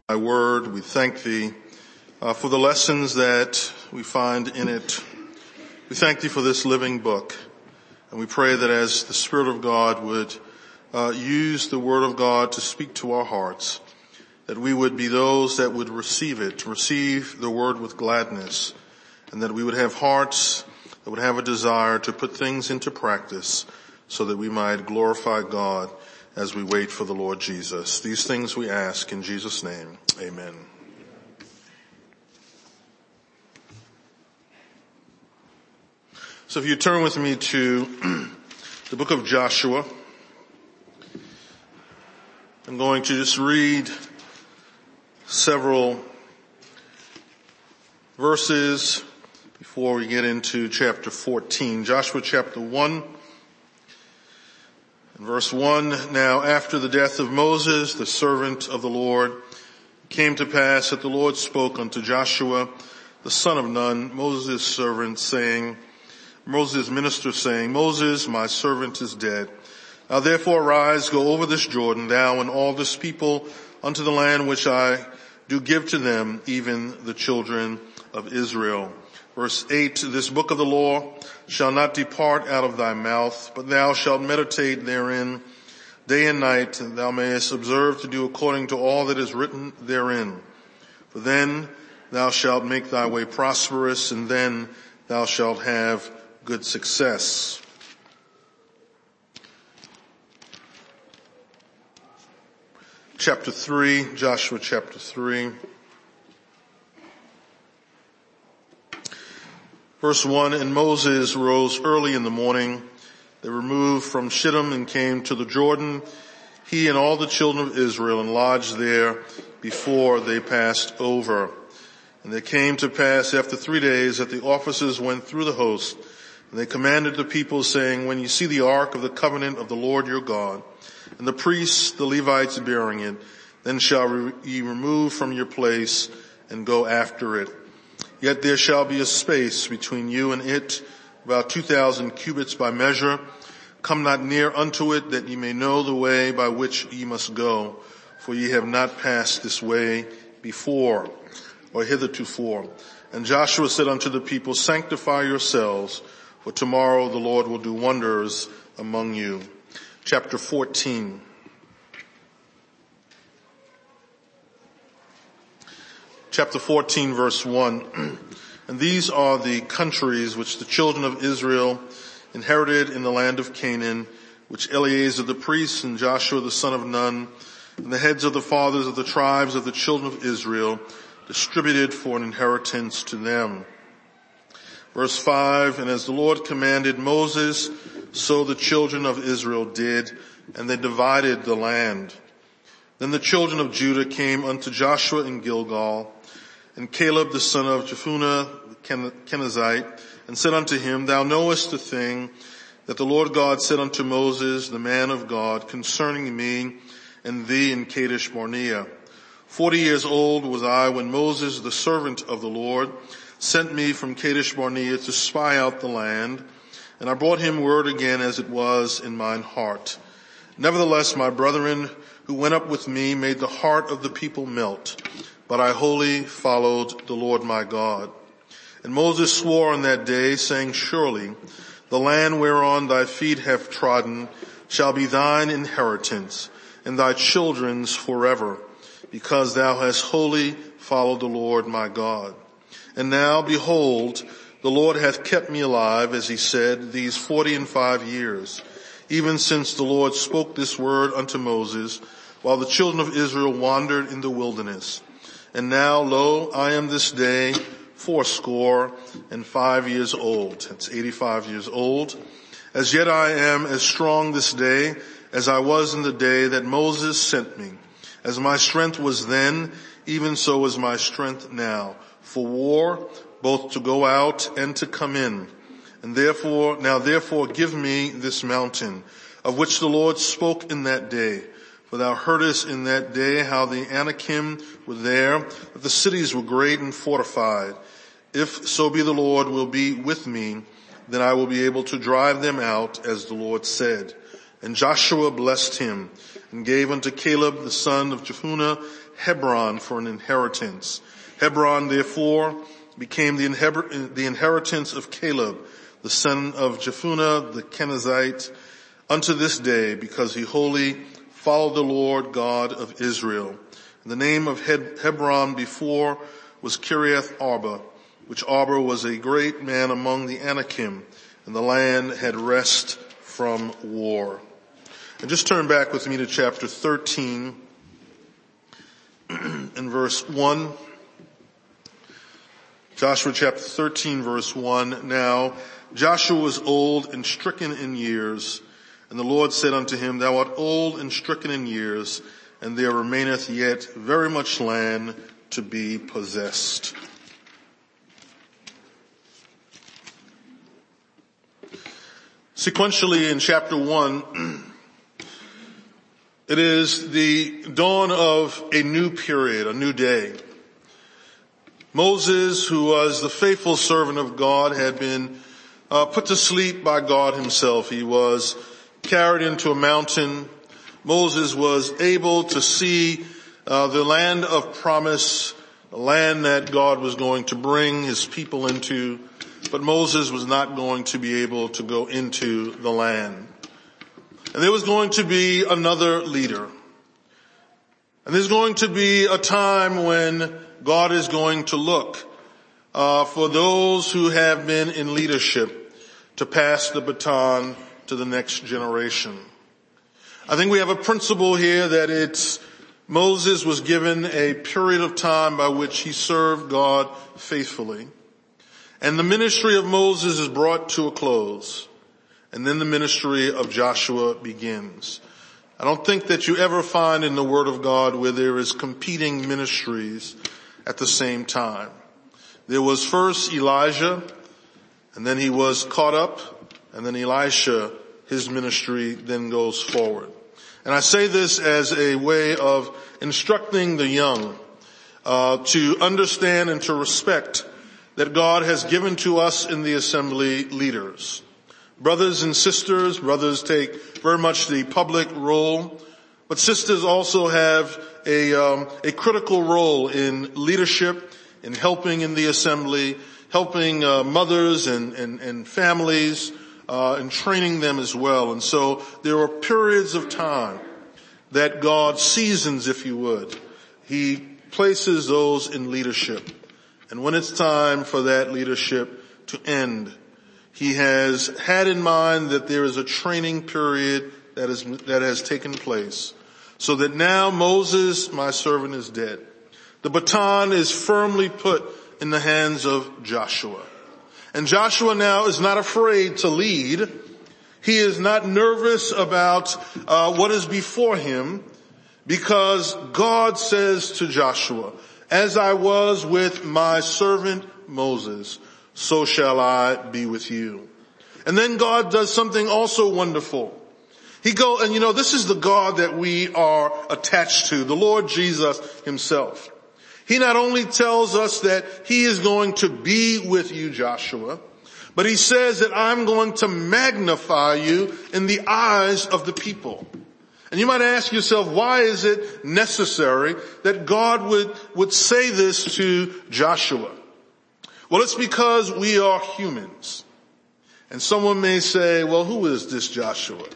Thy word. We thank thee for the lessons that we find in it. We thank thee for this living book. And we pray that as the Spirit of God would use the word of God to speak to our hearts, that we would be those that would receive it, receive the word with gladness, and that we would have hearts that would have a desire to put things into practice so that we might glorify God as we wait for the Lord Jesus. These things we ask in Jesus' name. Amen. So if you turn with me to the book of Joshua, I'm going to just read several verses before we get into chapter 14. Joshua chapter 1 and verse 1. Now after the death of Moses, the servant of the Lord, it came to pass that the Lord spoke unto Joshua, the son of Nun, Moses' servant, saying, Moses' minister, saying, Moses, my servant, is dead. Now therefore arise, go over this Jordan, thou and all this people, unto the land which I do give to them, even the children of Israel. Verse 8, this book of the law shall not depart out of thy mouth, but thou shalt meditate therein day and night, and thou mayest observe to do according to all that is written therein. For then thou shalt make thy way prosperous, and then thou shalt have good success. Chapter 3, Joshua chapter 3. Verse 1, and Moses rose early in the morning. They removed from Shittim and came to the Jordan, he and all the children of Israel, and lodged there before they passed over. And it came to pass after 3 days that the officers went through the host, and they commanded the people, saying, when you see the ark of the covenant of the Lord your God, and the priests, the Levites, bearing it, then shall ye remove from your place and go after it. Yet there shall be a space between you and it, about 2,000 cubits by measure. Come not near unto it, that ye may know the way by which ye must go, for ye have not passed this way before, or hithertofore. And Joshua said unto the people, sanctify yourselves, for tomorrow the Lord will do wonders among you. Chapter 14. Chapter 14, verse 1. And these are the countries which the children of Israel inherited in the land of Canaan, which Eleazar the priest and Joshua the son of Nun, and the heads of the fathers of the tribes of the children of Israel, distributed for an inheritance to them. Verse 5, and as the Lord commanded Moses, so the children of Israel did, and they divided the land. Then the children of Judah came unto Joshua in Gilgal, and Caleb the son of Jephunneh the Kenizzite, and said unto him, thou knowest the thing that the Lord God said unto Moses, the man of God, concerning me and thee in Kadesh Barnea. 40 years old was I when Moses, the servant of the Lord, sent me from Kadesh Barnea to spy out the land, and I brought him word again as it was in mine heart. Nevertheless, my brethren who went up with me made the heart of the people melt, but I wholly followed the Lord my God. And Moses swore on that day, saying, surely the land whereon thy feet have trodden shall be thine inheritance, and thy children's forever, because thou hast wholly followed the Lord my God. And now, behold, the Lord hath kept me alive, as he said, these 45 years, even since the Lord spoke this word unto Moses, while the children of Israel wandered in the wilderness. And now, lo, I am this day 85 years old. That's 85 years old. As yet I am as strong this day as I was in the day that Moses sent me. As my strength was then, even so is my strength now, for war, both to go out and to come in. And therefore give me this mountain, of which the Lord spoke in that day. For thou heardest in that day how the Anakim were there, that the cities were great and fortified. If so be the Lord will be with me, then I will be able to drive them out, as the Lord said. And Joshua blessed him, and gave unto Caleb the son of Jephunneh Hebron for an inheritance. Hebron, therefore, became the inheritance of Caleb, the son of Jephunneh the Kenizzite, unto this day, because he wholly followed the Lord God of Israel. And the name of Hebron before was Kiriath Arba, which Arba was a great man among the Anakim, and the land had rest from war. And just turn back with me to chapter 13 and verse 1. Joshua chapter 13 verse 1. Now Joshua was old and stricken in years, and the Lord said unto him, Thou art old and stricken in years, and there remaineth yet very much land to be possessed. Sequentially in chapter 1, it is the dawn of a new period, a new day. Moses, who was the faithful servant of God, had been put to sleep by God himself. He was carried into a mountain. Moses was able to see the land of promise, the land that God was going to bring his people into, but Moses was not going to be able to go into the land. And there was going to be another leader. And there's going to be a time when God is going to look for those who have been in leadership to pass the baton to the next generation. I think we have a principle here that Moses was given a period of time by which he served God faithfully. And the ministry of Moses is brought to a close. And then the ministry of Joshua begins. I don't think that you ever find in the Word of God where there is competing ministries at the same time. There was first Elijah, and then he was caught up, and then Elisha, his ministry then goes forward. And I say this as a way of instructing the young to understand and to respect that God has given to us in the assembly leaders. Brothers and sisters, brothers take very much the public role, but sisters also have a critical role in leadership, in helping in the assembly, helping mothers and families, and training them as well. And so there are periods of time that God seasons, if you would. He places those in leadership. And when it's time for that leadership to end, he has had in mind that there is a training period that has taken place, so that now Moses, my servant, is dead. The baton is firmly put in the hands of Joshua. And Joshua now is not afraid to lead. He is not nervous about what is before him, because God says to Joshua, as I was with my servant Moses, so shall I be with you. And then God does something also wonderful. And this is the God that we are attached to, the Lord Jesus himself. He not only tells us that he is going to be with you, Joshua, but he says that I'm going to magnify you in the eyes of the people. And you might ask yourself, why is it necessary that God would say this to Joshua? Well, it's because we are humans. And someone may say, well, who is this Joshua?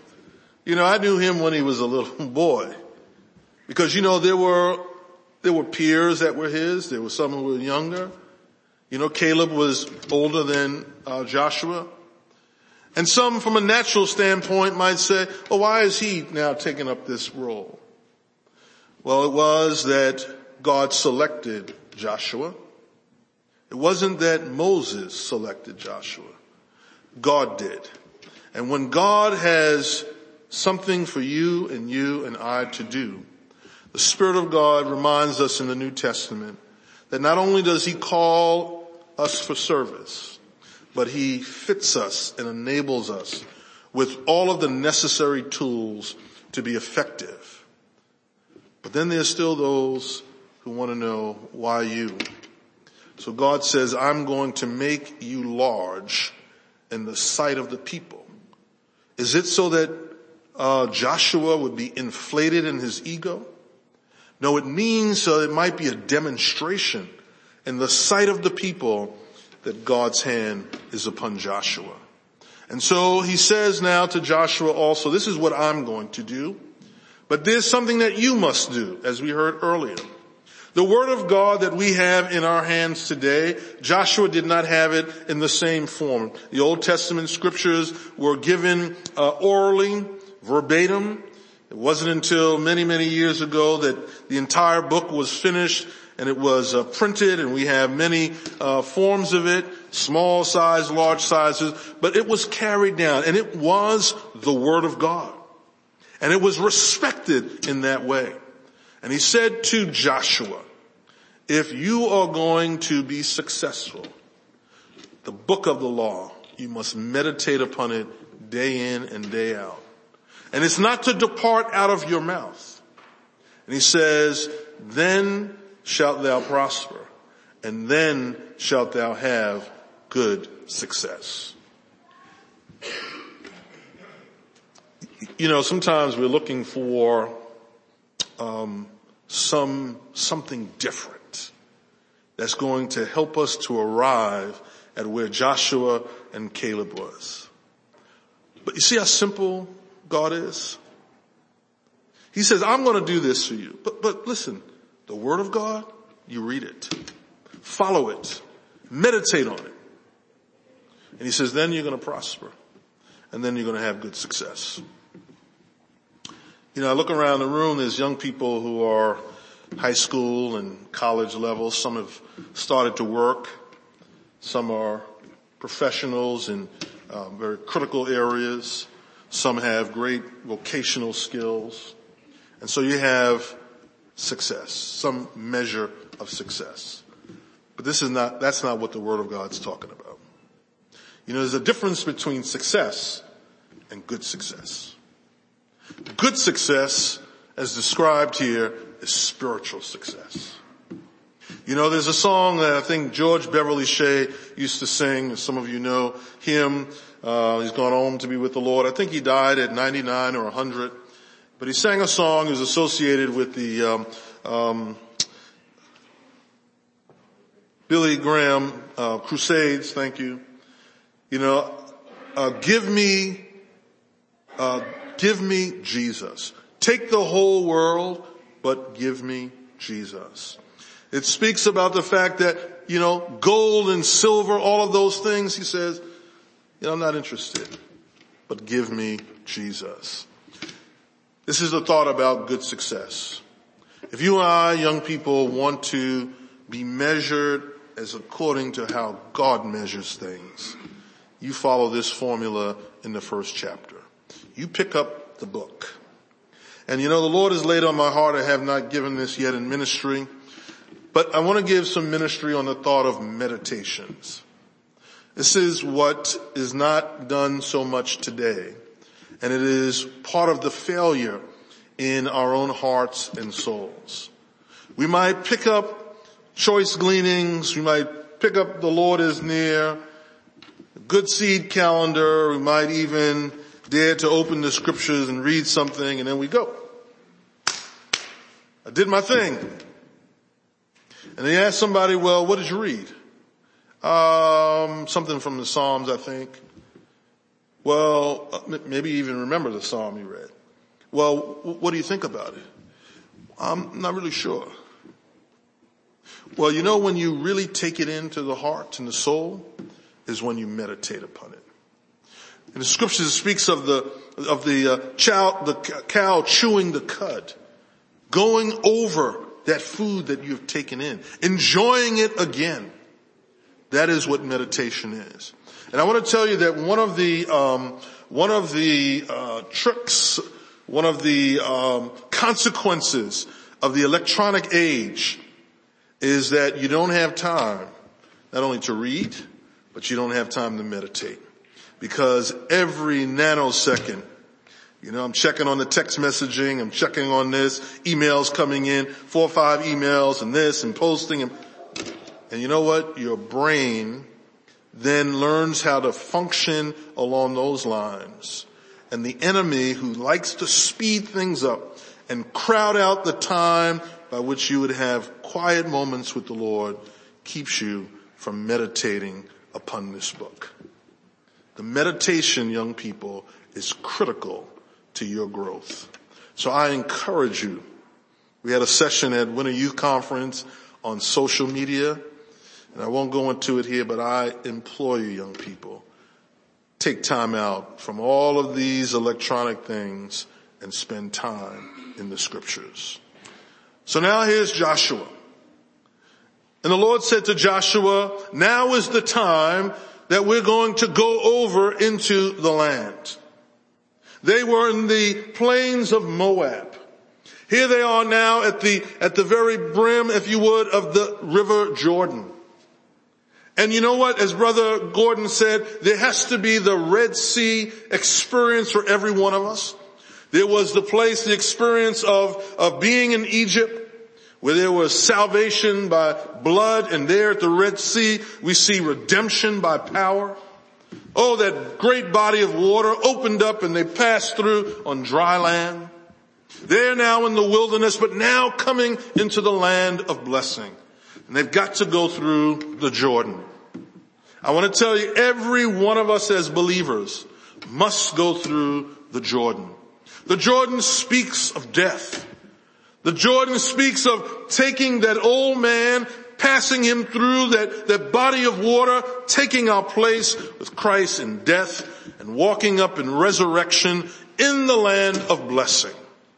I knew him when he was a little boy. Because, there were peers that were his. There were some who were younger. Caleb was older than Joshua. And some from a natural standpoint might say, well, why is he now taking up this role? Well, it was that God selected Joshua. It wasn't that Moses selected Joshua. God did. And when God has something for you and I to do, the Spirit of God reminds us in the New Testament that not only does he call us for service, but he fits us and enables us with all of the necessary tools to be effective. But then there's still those who want to know, why you? So God says, I'm going to make you large in the sight of the people. Is it so that Joshua would be inflated in his ego? No, it means so it might be a demonstration in the sight of the people that God's hand is upon Joshua. And so he says now to Joshua also, this is what I'm going to do, but there's something that you must do, as we heard earlier. The word of God that we have in our hands today, Joshua did not have it in the same form. The Old Testament scriptures were given orally, verbatim. It wasn't until many, many years ago that the entire book was finished and it was printed, and we have many forms of it, small size, large sizes, but it was carried down, and it was the word of God. And it was respected in that way. And he said to Joshua, if you are going to be successful, the book of the law, you must meditate upon it day in and day out. And it's not to depart out of your mouth. And he says, then shalt thou prosper, and then shalt thou have good success. You know, sometimes we're looking for something different that's going to help us to arrive at where Joshua and Caleb was. But you see how simple God is? He says, I'm going to do this for you. But listen, the word of God, you read it, follow it, meditate on it. And he says, then you're going to prosper, and then you're going to have good success. You know, I look around the room, there's young people who are high school and college level. Some have started to work. Some are professionals in very critical areas. Some have great vocational skills. And so you have success, some measure of success. But that's not what the Word of God's talking about. You know, there's a difference between success and good success. Good success, as described here, is spiritual success. You know, there's a song that I think George Beverly Shea used to sing. Some of you know him. He's gone home to be with the Lord. I think he died at 99 or 100. But he sang a song that was associated with the Billy Graham Crusades. Thank you. You know, give me Jesus. Take the whole world, but give me Jesus. It speaks about the fact that, you know, gold and silver, all of those things, he says, you know, I'm not interested, but give me Jesus. This is the thought about good success. If you and I, young people, want to be measured as according to how God measures things, you follow this formula in the first chapter. You pick up the book. And you know, the Lord has laid on my heart, I have not given this yet in ministry, but I want to give some ministry on the thought of meditations. This is what is not done so much today. And it is part of the failure in our own hearts and souls. We might pick up choice gleanings. We might pick up the Lord is near, good seed calendar. We might even dare to open the scriptures and read something, and then we go. I did my thing. And they ask somebody, well, what did you read? Something from the Psalms, I think. Well, maybe you even remember the Psalm you read. Well, what do you think about it? I'm not really sure. Well, you know, when you really take it into the heart and the soul is when you meditate upon it. In the scriptures it speaks of the cow chewing the cud, going over that food that you've taken in, enjoying it again. That is what meditation is. And I want to tell you that one of the tricks, one of the consequences of the electronic age is that you don't have time not only to read, but you don't have time to meditate. Because every nanosecond, you know, I'm checking on the text messaging, I'm checking on this, emails coming in, 4 or 5 emails and this and posting. And you know what? Your brain then learns how to function along those lines. And the enemy, who likes to speed things up and crowd out the time by which you would have quiet moments with the Lord keeps you from meditating upon this book. The meditation, young people, is critical to your growth. So I encourage you. We had a session at Winter Youth Conference on social media, and I won't go into it here, but I implore you, young people, take time out from all of these electronic things and spend time in the scriptures. So now here's Joshua. And the Lord said to Joshua, now is the time that we're going to go over into the land. They were in the plains of Moab. Here they are now at the very brim, if you would, of the river Jordan. And you know what? As Brother Gordon said, there has to be the Red Sea experience for every one of us. There was the experience of being in Egypt, where there was salvation by blood, and there at the Red Sea we see redemption by power. Oh, that great body of water opened up and they passed through on dry land. They're now in the wilderness, but now coming into the land of blessing. And they've got to go through the Jordan. I want to tell you, every one of us as believers must go through the Jordan. The Jordan speaks of death. The Jordan speaks of taking that old man, passing him through that body of water, taking our place with Christ in death and walking up in resurrection in the land of blessing.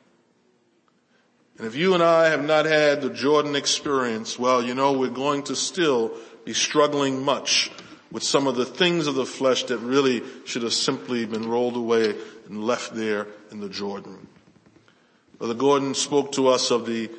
And if you and I have not had the Jordan experience, well, you know, we're going to still be struggling much with some of the things of the flesh that really should have simply been rolled away and left there in the Jordan. Brother Gordon spoke to us of the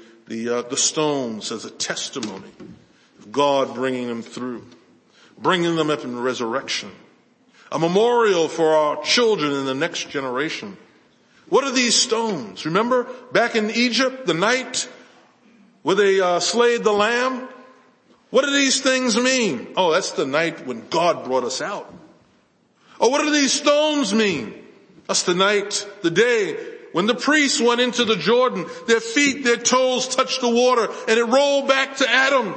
stones as a testimony of God bringing them through, bringing them up in resurrection, a memorial for our children in the next generation. What are these stones? Remember back in Egypt, the night where they slayed the lamb? What do these things mean? Oh, that's the night when God brought us out. Oh, what do these stones mean? That's the night, the day when the priests went into the Jordan. Their feet, their toes touched the water and it rolled back to Adam.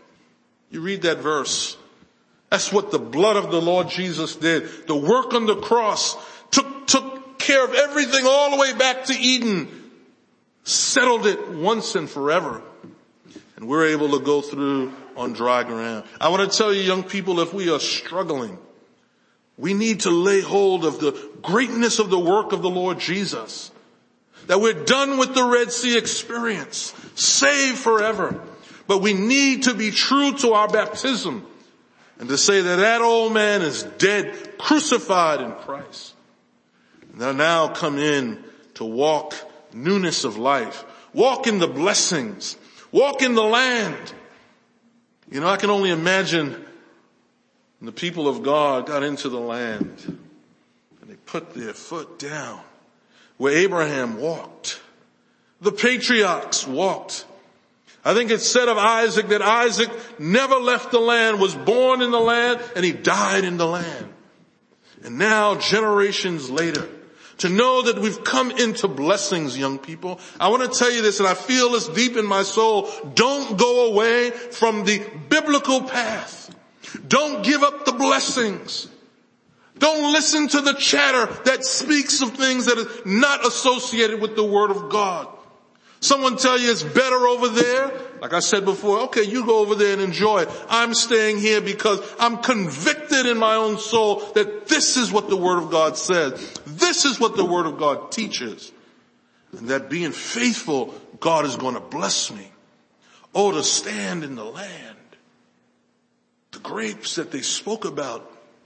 You read that verse. That's what the blood of the Lord Jesus did. The work on the cross took care of everything all the way back to Eden. Settled it once and forever. And we're able to go through on dry ground. I want to tell you, young people, if we are struggling, we need to lay hold of the greatness of the work of the Lord Jesus. That we're done with the Red Sea experience, saved forever. But we need to be true to our baptism and to say that old man is dead, crucified in Christ. And I now come in to walk newness of life, walk in the blessings, walk in the land. You know, I can only imagine when the people of God got into the land and they put their foot down where Abraham walked. The patriarchs walked. I think it's said of Isaac that Isaac never left the land, was born in the land, and he died in the land. And now, generations later, to know that we've come into blessings, young people. I want to tell you this, and I feel this deep in my soul. Don't go away from the biblical path. Don't give up the blessings. Don't listen to the chatter that speaks of things that are not associated with the Word of God. Someone tell you it's better over there. Like I said before, okay, you go over there and enjoy it. I'm staying here because I'm convicted in my own soul that this is what the Word of God says. This is what the Word of God teaches. And that being faithful, God is going to bless me. Oh, to stand in the land. The grapes that they spoke about.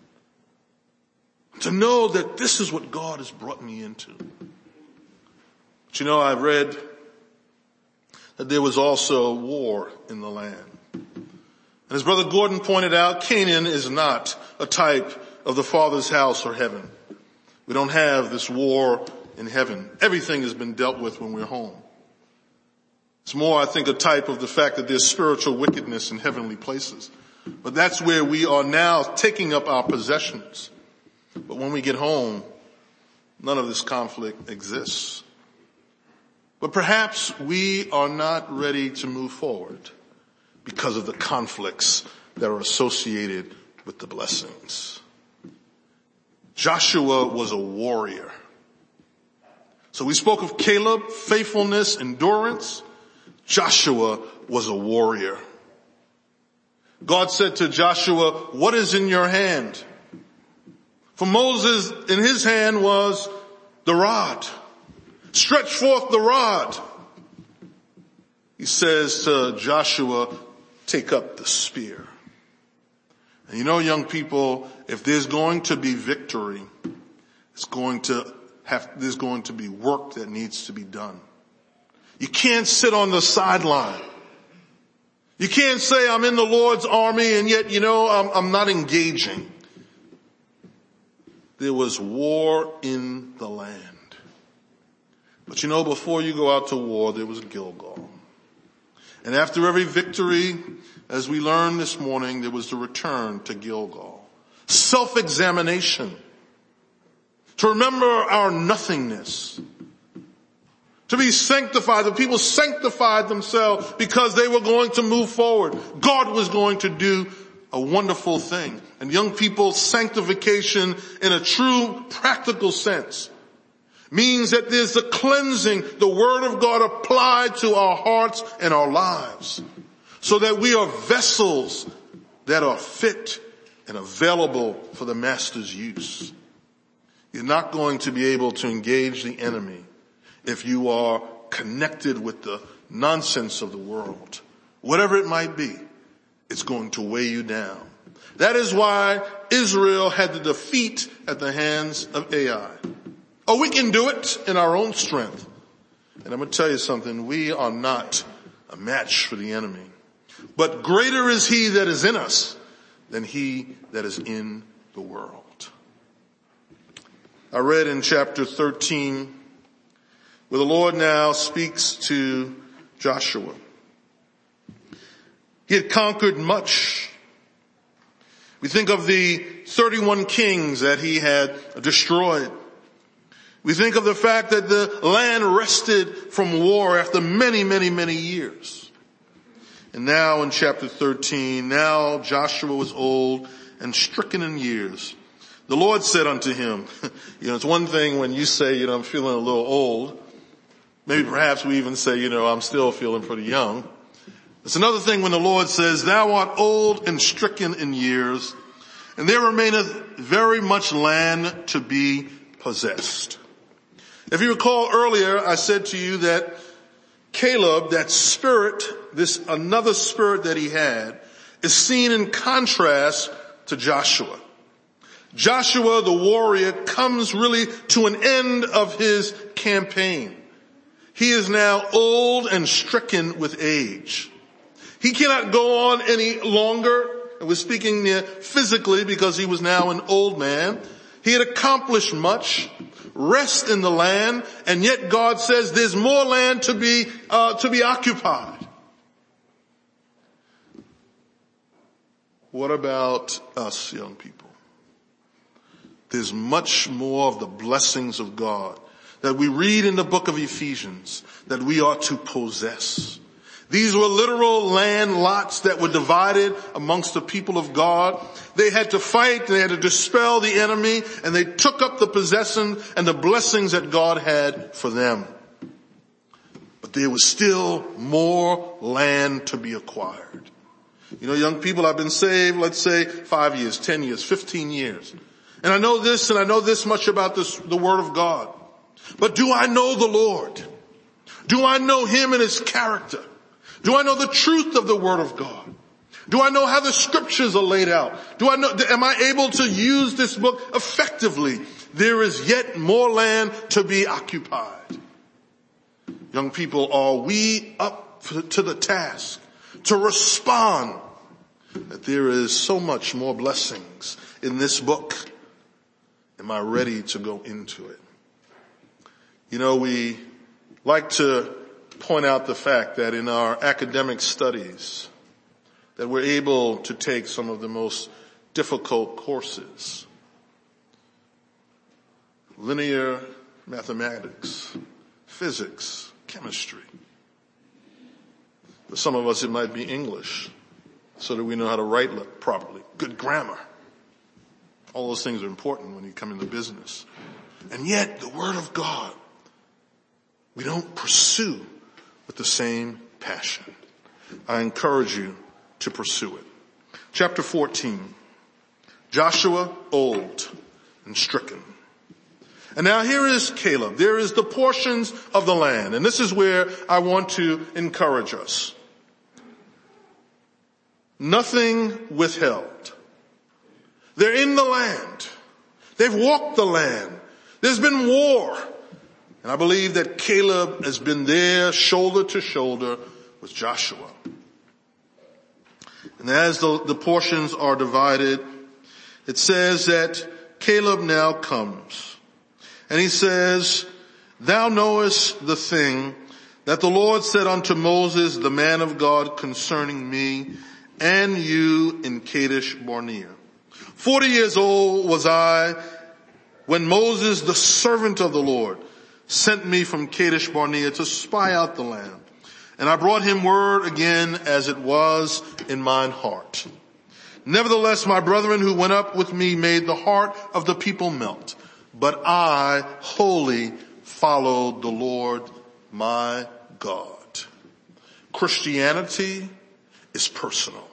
To know that this is what God has brought me into. But you know, I've read that there was also war in the land. And as Brother Gordon pointed out, Canaan is not a type of the Father's house or heaven. We don't have this war in heaven. Everything has been dealt with when we're home. It's more, I think, a type of the fact that there's spiritual wickedness in heavenly places. But that's where we are now taking up our possessions. But when we get home, none of this conflict exists. But perhaps we are not ready to move forward because of the conflicts that are associated with the blessings. Joshua was a warrior. So we spoke of Caleb, faithfulness, endurance. Joshua was a warrior. God said to Joshua, "What is in your hand?" For Moses, in his hand was the rod. Stretch forth the rod. He says to Joshua, "Take up the spear." And you know, young people, if there's going to be victory, there's going to be work that needs to be done. You can't sit on the sideline. You can't say, "I'm in the Lord's army," and yet, I'm not engaging. There was war in the land. But before you go out to war, there was Gilgal. And after every victory, as we learned this morning, there was the return to Gilgal. Self-examination. To remember our nothingness. To be sanctified. The people sanctified themselves because they were going to move forward. God was going to do a wonderful thing. And young people, sanctification in a true practical sense means that there's the cleansing, the Word of God applied to our hearts and our lives so that we are vessels that are fit and available for the Master's use. You're not going to be able to engage the enemy if you are connected with the nonsense of the world. Whatever it might be, it's going to weigh you down. That is why Israel had the defeat at the hands of Ai. Oh, we can do it in our own strength. And I'm going to tell you something. We are not a match for the enemy. But greater is he that is in us than he that is in the world. I read in chapter 13 where the Lord now speaks to Joshua. He had conquered much. We think of the 31 kings that he had destroyed. We think of the fact that the land rested from war after many, many, many years. And now in chapter 13, now Joshua was old and stricken in years. The Lord said unto him, it's one thing when you say, I'm feeling a little old. Maybe perhaps we even say, I'm still feeling pretty young. It's another thing when the Lord says, thou art old and stricken in years, and there remaineth very much land to be possessed. If you recall earlier, I said to you that Caleb, that spirit, this another spirit that he had, is seen in contrast to Joshua. Joshua, the warrior, comes really to an end of his campaign. He is now old and stricken with age. He cannot go on any longer. And we're speaking physically because he was now an old man. He had accomplished much, rest in the land, and yet God says there's more land to be occupied. What about us, young people? There's much more of the blessings of God that we read in the book of Ephesians that we are to possess. These were literal land lots that were divided amongst the people of God. They had to fight, they had to dispel the enemy, and they took up the possession and the blessings that God had for them. But there was still more land to be acquired. Young people, I've been saved, let's say 5 years, 10 years, 15 years. And I know this much about the Word of God. But do I know the Lord? Do I know Him and His character? Do I know the truth of the Word of God? Do I know how the Scriptures are laid out? Am I able to use this book effectively? There is yet more land to be occupied. Young people, are we up to the task to respond that there is so much more blessings in this book? Am I ready to go into it? We like to point out the fact that in our academic studies that we're able to take some of the most difficult courses. Linear mathematics, physics, chemistry. For some of us, it might be English, so that we know how to write properly. Good grammar. All those things are important when you come into business. And yet, the Word of God, we don't pursue with the same passion. I encourage you to pursue it. Chapter 14. Joshua, old and stricken. And now here is Caleb. There is the portions of the land. And this is where I want to encourage us. Nothing withheld. They're in the land. They've walked the land. There's been war. And I believe that Caleb has been there shoulder to shoulder with Joshua. And as the portions are divided, it says that Caleb now comes. And he says, thou knowest the thing that the Lord said unto Moses, the man of God, concerning me and you in Kadesh Barnea. 40 years old was I when Moses, the servant of the Lord, sent me from Kadesh Barnea to spy out the land. And I brought him word again as it was in mine heart. Nevertheless, my brethren who went up with me made the heart of the people melt. But I wholly followed the Lord my God. Christianity is personal.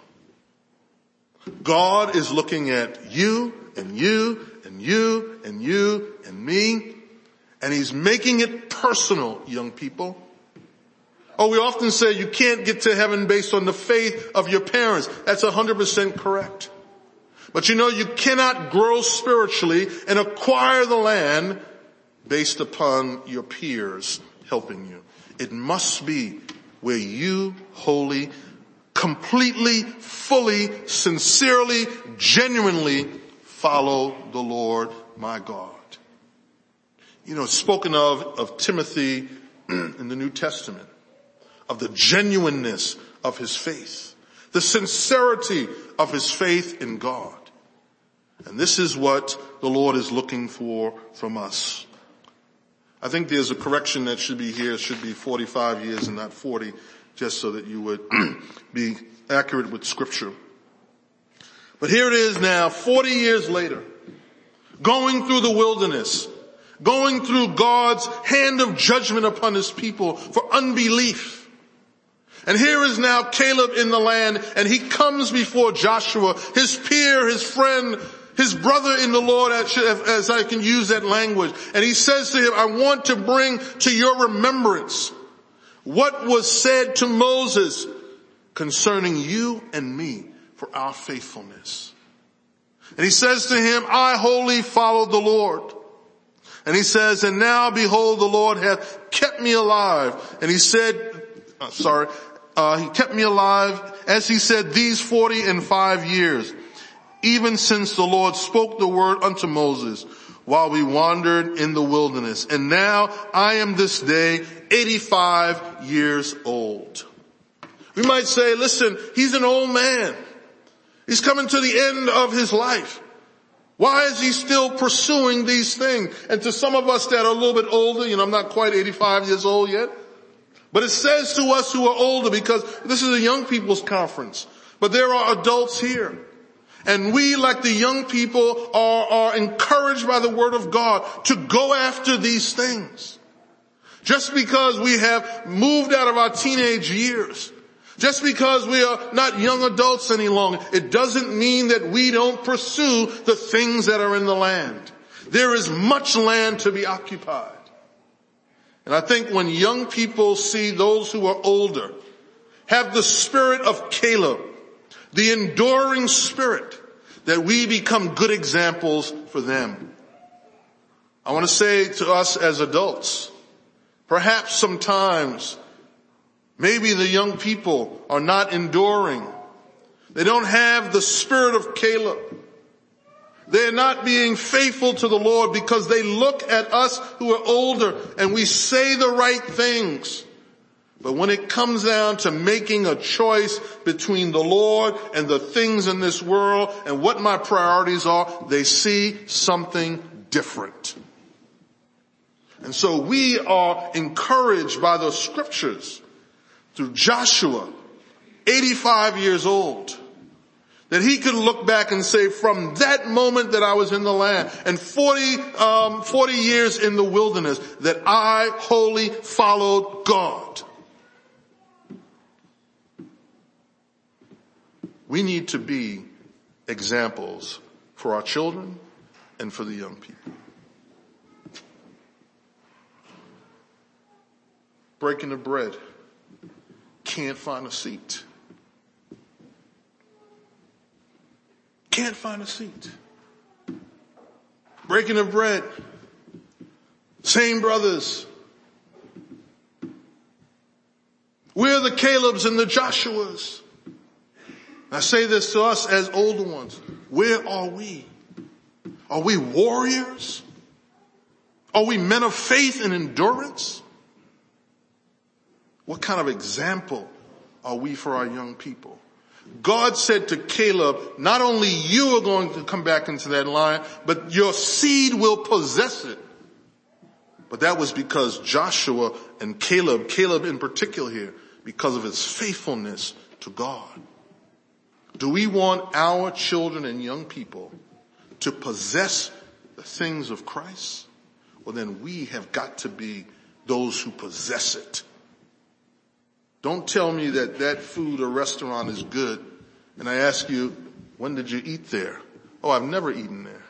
God is looking at you and you and you and you and me, and he's making it personal, young people. Oh, we often say you can't get to heaven based on the faith of your parents. That's 100% correct. But you know, you cannot grow spiritually and acquire the land based upon your peers helping you. It must be where you wholly, completely, fully, sincerely, genuinely follow the Lord my God. You know, it's spoken of Timothy in the New Testament, of the genuineness of his faith, the sincerity of his faith in God. And this is what the Lord is looking for from us. I think there's a correction that should be here. It should be 45 years and not 40, just so that you would be accurate with Scripture. But here it is now, 40 years later, going through the wilderness, going through God's hand of judgment upon his people for unbelief. And here is now Caleb in the land, and he comes before Joshua, his peer, his friend, his brother in the Lord, as I can use that language. And he says to him, I want to bring to your remembrance what was said to Moses concerning you and me for our faithfulness. And he says to him, I wholly followed the Lord. And he says, and now behold, the Lord hath kept me alive. And he said, he kept me alive, as he said, these 45 years, even since the Lord spoke the word unto Moses while we wandered in the wilderness. And now I am this day 85 years old. We might say, listen, he's an old man. He's coming to the end of his life. Why is he still pursuing these things? And to some of us that are a little bit older, I'm not quite 85 years old yet. But it says to us who are older, because this is a young people's conference, but there are adults here. And we, like the young people, are encouraged by the word of God to go after these things. Just because we have moved out of our teenage years, just because we are not young adults any longer, it doesn't mean that we don't pursue the things that are in the land. There is much land to be occupied. And I think when young people see those who are older have the spirit of Caleb, the enduring spirit, that we become good examples for them. I want to say to us as adults, perhaps sometimes maybe the young people are not enduring. They don't have the spirit of Caleb. They're not being faithful to the Lord because they look at us who are older and we say the right things. But when it comes down to making a choice between the Lord and the things in this world and what my priorities are, they see something different. And so we are encouraged by the scriptures through Joshua, 85 years old, that he could look back and say, from that moment that I was in the land and 40 years in the wilderness, that I wholly followed God. We need to be examples for our children and for the young people. Breaking the bread. Can't find a seat. Can't find a seat. Breaking the bread. Same brothers. We're the Calebs and the Joshuas. I say this to us as older ones. Where are we? Are we warriors? Are we men of faith and endurance? What kind of example are we for our young people? God said to Caleb, not only you are going to come back into that line, but your seed will possess it. But that was because Joshua and Caleb in particular here, because of his faithfulness to God. Do we want our children and young people to possess the things of Christ? Well, then we have got to be those who possess it. Don't tell me that that food or restaurant is good, and I ask you, when did you eat there? Oh, I've never eaten there.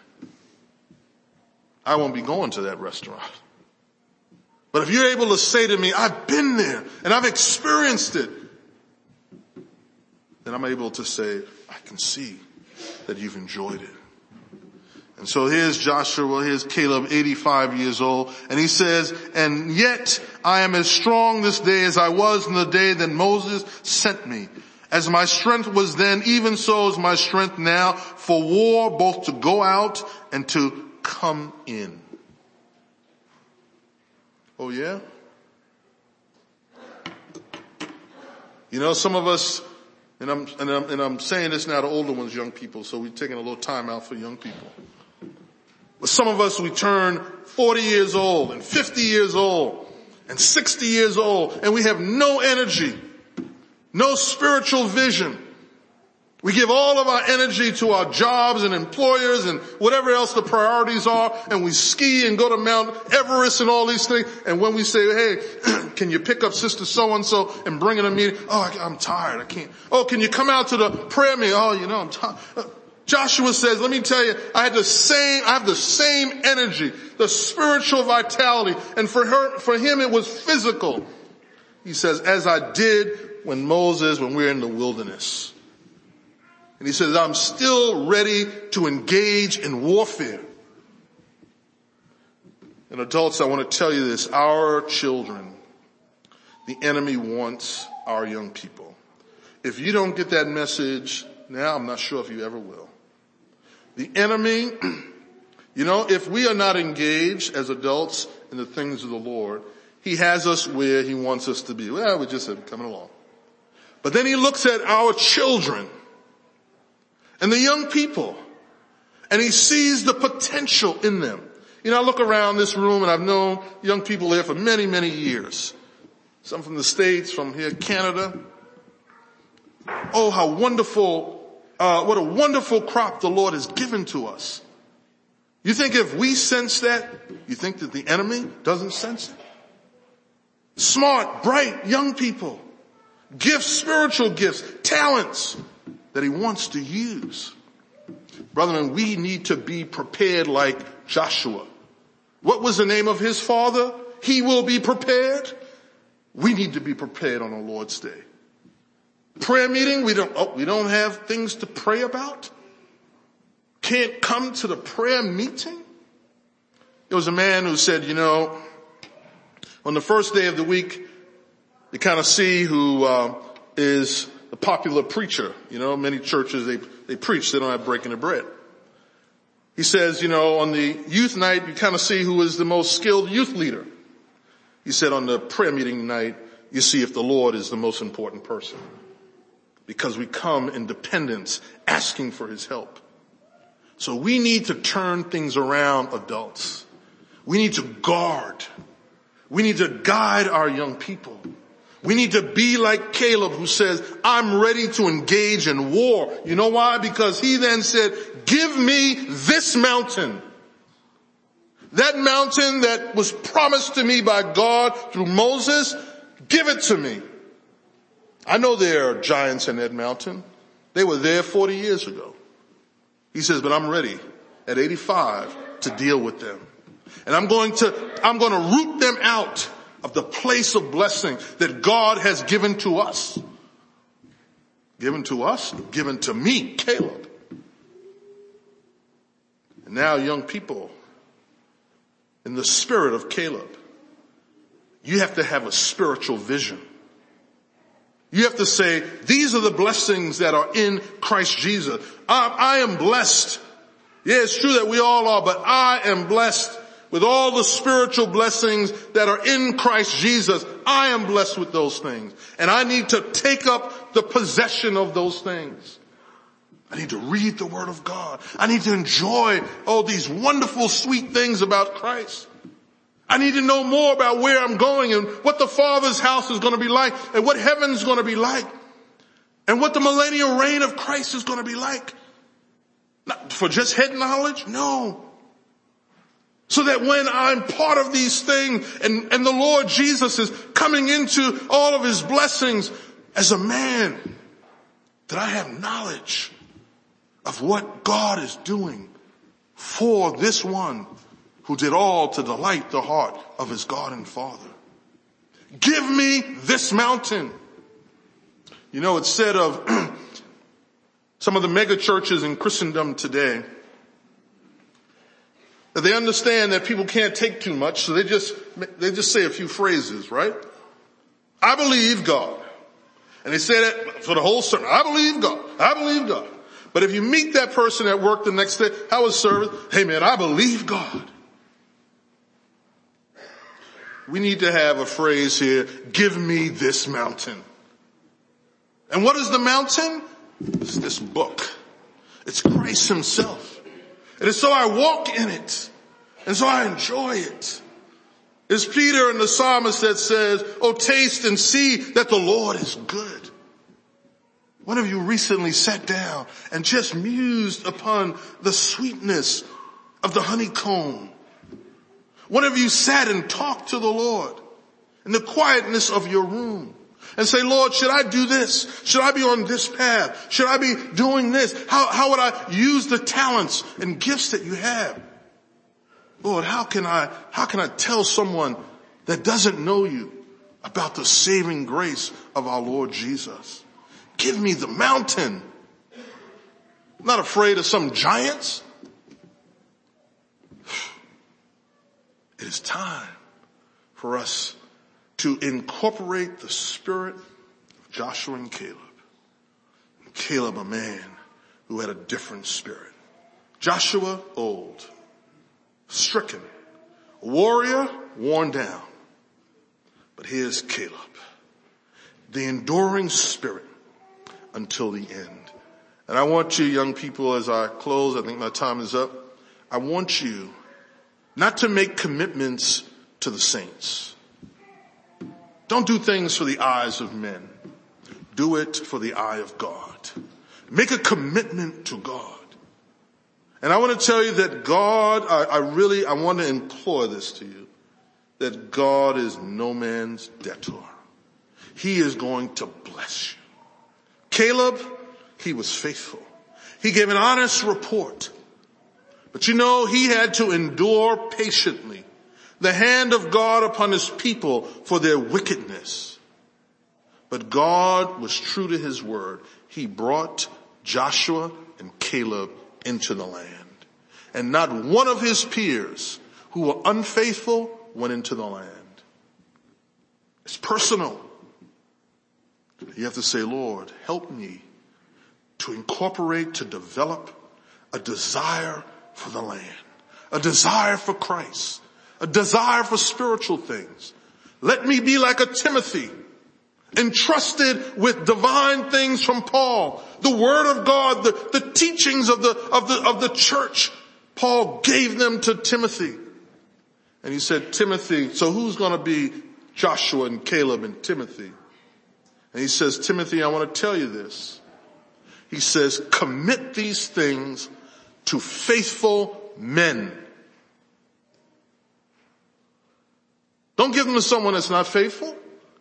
I won't be going to that restaurant. But if you're able to say to me, I've been there and I've experienced it, then I'm able to say, I can see that you've enjoyed it. And so here's Joshua, here's Caleb, 85 years old, and he says, and yet I am as strong this day as I was in the day that Moses sent me. As my strength was then, even so is my strength now for war, both to go out and to come in. Oh yeah? You know, some of us, and I'm saying this now to older ones, young people, so we're taking a little time out for young people. But some of us, we turn 40 years old and 50 years old and 60 years old, and we have no energy, no spiritual vision. We give all of our energy to our jobs and employers and whatever else the priorities are, and we ski and go to Mount Everest and all these things. And when we say, hey, can you pick up Sister So-and-so and bring in a meeting? Oh, I'm tired. I can't. Oh, can you come out to the prayer meeting? Oh, I'm tired. Joshua says, let me tell you, I have the same energy, the spiritual vitality. And for him, it was physical. He says, as I did when we were in the wilderness. And he says, I'm still ready to engage in warfare. And adults, I want to tell you this, our children, the enemy wants our young people. If you don't get that message now, I'm not sure if you ever will. The enemy, if we are not engaged as adults in the things of the Lord, he has us where he wants us to be. Well, we just said coming along. But then he looks at our children and the young people, and he sees the potential in them. I look around this room, and I've known young people here for many, many years. Some from the States, from here, Canada. Oh, how wonderful, what a wonderful crop the Lord has given to us. You think if we sense that, you think that the enemy doesn't sense it? Smart, bright, young people. Gifts, spiritual gifts, talents that he wants to use. Brethren, we need to be prepared like Joshua. What was the name of his father? He will be prepared. We need to be prepared on the Lord's day. Prayer meeting, we don't have things to pray about. Can't come to the prayer meeting. There was a man who said, on the first day of the week, you kind of see who is a popular preacher. Many churches, they preach, they don't have breaking the bread. He says, on the youth night, you kind of see who is the most skilled youth leader. He said on the prayer meeting night, you see if the Lord is the most important person. Because we come in dependence, asking for his help. So we need to turn things around, adults. We need to guard. We need to guide our young people. We need to be like Caleb, who says, I'm ready to engage in war. You know why? Because he then said, give me this mountain. That mountain that was promised to me by God through Moses, give it to me. I know there are giants in that mountain. They were there 40 years ago. He says, but I'm ready at 85 to deal with them. And I'm going to root them out of the place of blessing that God has given to us. Given to us, given to me, Caleb. And now, young people, in the spirit of Caleb, you have to have a spiritual vision. You have to say, these are the blessings that are in Christ Jesus. I am blessed. Yeah, it's true that we all are, but I am blessed with all the spiritual blessings that are in Christ Jesus. I am blessed with those things. And I need to take up the possession of those things. I need to read the Word of God. I need to enjoy all these wonderful, sweet things about Christ. I need to know more about where I'm going and what the Father's house is going to be like and what heaven's going to be like and what the millennial reign of Christ is going to be like. Not for just head knowledge? No. So that when I'm part of these things and the Lord Jesus is coming into all of his blessings as a man, that I have knowledge of what God is doing for this one who did all to delight the heart of his God and Father. Give me this mountain. You know, it's said of some of the mega churches in Christendom today that they understand that people can't take too much, so they just say a few phrases, right? I believe God. And they say that for the whole sermon. I believe God. I believe God. But if you meet that person at work the next day, how was service? Hey man, I believe God. We need to have a phrase here, give me this mountain. And what is the mountain? It's this book. It's Christ himself. It is so I walk in it. And so I enjoy it. It's Peter and the psalmist that says, oh, taste and see that the Lord is good. One of you recently sat down and just mused upon the sweetness of the honeycomb. One of you sat and talked to the Lord in the quietness of your room and say, Lord, should I do this? Should I be on this path? Should I be doing this? How would I use the talents and gifts that you have? Lord, how can I tell someone that doesn't know you about the saving grace of our Lord Jesus? Give me the mountain. I'm not afraid of some giants. It is time for us to incorporate the spirit of Joshua and Caleb. Caleb, a man who had a different spirit. Joshua, old, stricken, a warrior, worn down. But here's Caleb, the enduring spirit until the end. And I want you, young people, as I close, I think my time is up, I want you not to make commitments to the saints. Don't do things for the eyes of men. Do it for the eye of God. Make a commitment to God. And I want to tell you that God, I want to implore this to you, that God is no man's debtor. He is going to bless you. Caleb, he was faithful. He gave an honest report. But you know, he had to endure patiently the hand of God upon his people for their wickedness. But God was true to his word. He brought Joshua and Caleb into the land. And not one of his peers who were unfaithful went into the land. It's personal. You have to say, Lord, help me to incorporate, to develop a desire for the land, a desire for Christ, a desire for spiritual things. Let me be like a Timothy, entrusted with divine things from Paul, the word of God, the teachings of the church. Paul gave them to Timothy. And he said, Timothy, so who's going to be Joshua and Caleb and Timothy? And he says, Timothy, I want to tell you this. He says, commit these things to faithful men. Don't give them to someone that's not faithful.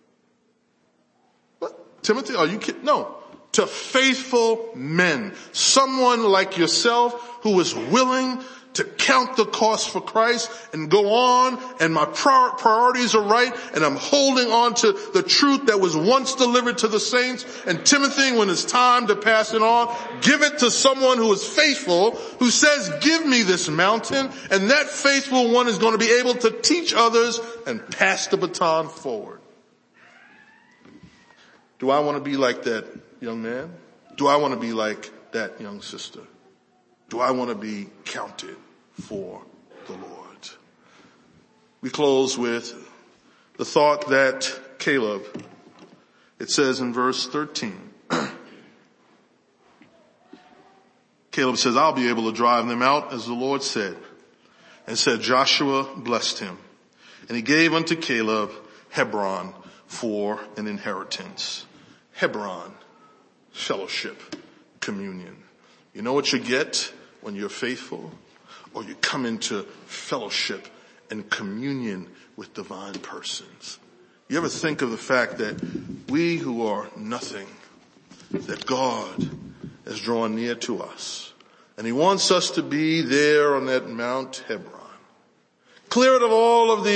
What? Timothy, are you kidding? No. To faithful men. Someone like yourself who is willing to count the cost for Christ and go on, and my priorities are right, and I'm holding on to the truth that was once delivered to the saints. And Timothy, when it's time to pass it on, give it to someone who is faithful, who says, give me this mountain, and that faithful one is going to be able to teach others and pass the baton forward. Do I want to be like that young man? Do I want to be like that young sister? Do I want to be counted for the Lord? We close with the thought that Caleb, it says in verse 13, Caleb says, I'll be able to drive them out as the Lord said. And said, Joshua blessed him. And he gave unto Caleb Hebron for an inheritance. Hebron, fellowship, communion. You know what you get when you're faithful? Or you come into fellowship and communion with divine persons. You ever think of the fact that we who are nothing, that God has drawn near to us, and he wants us to be there on that Mount Hebron. Clear it of all of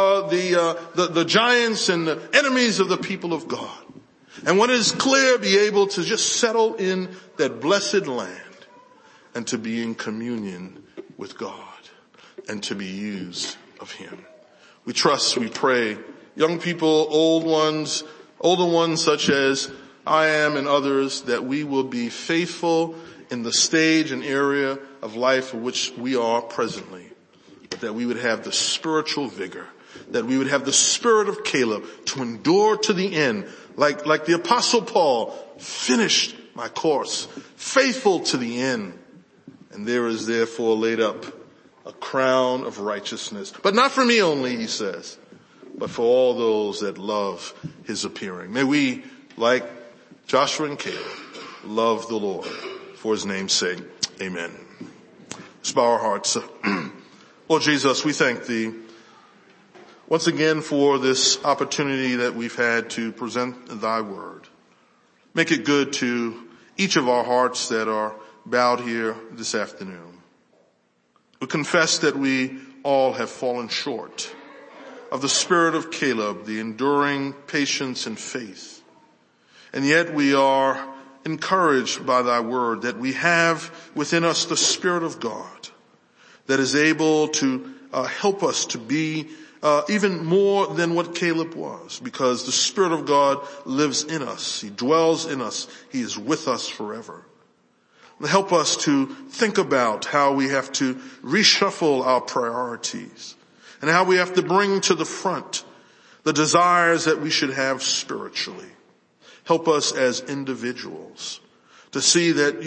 the giants and the enemies of the people of God. And when it is clear, be able to just settle in that blessed land and to be in communion with God and to be used of him. We trust, we pray, young people, old ones, older ones such as I am and others, that we will be faithful in the stage and area of life in which we are presently. That we would have the spiritual vigor, that we would have the spirit of Caleb to endure to the end, like the apostle Paul, finished my course, faithful to the end. And there is therefore laid up a crown of righteousness, but not for me only, he says, but for all those that love his appearing. May we, like Joshua and Caleb, love the Lord for his name's sake. Amen. Let's bow our hearts. Lord Jesus, we thank thee once again for this opportunity that we've had to present thy word. Make it good to each of our hearts that are bowed here this afternoon. We confess that we all have fallen short of the spirit of Caleb, the enduring patience and faith. And yet we are encouraged by thy word that we have within us the Spirit of God that is able to help us to be even more than what Caleb was, because the Spirit of God lives in us. He dwells in us. He is with us forever. Help us to think about how we have to reshuffle our priorities and how we have to bring to the front the desires that we should have spiritually. Help us as individuals to see that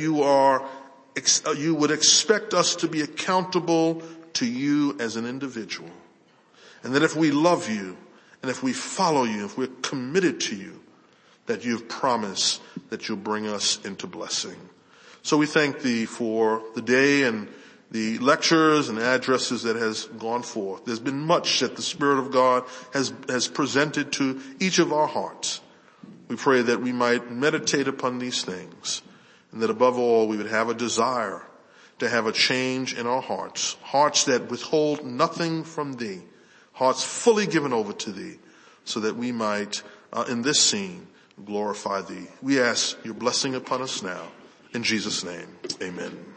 you would expect us to be accountable to you as an individual. And that if we love you and if we follow you, if we're committed to you, that you've promised that you'll bring us into blessing. So we thank thee for the day and the lectures and addresses that has gone forth. There's been much that the Spirit of God has presented to each of our hearts. We pray that we might meditate upon these things, and that above all we would have a desire to have a change in our hearts, hearts that withhold nothing from thee, hearts fully given over to thee, so that we might, in this scene, glorify thee. We ask your blessing upon us now. In Jesus' name, amen.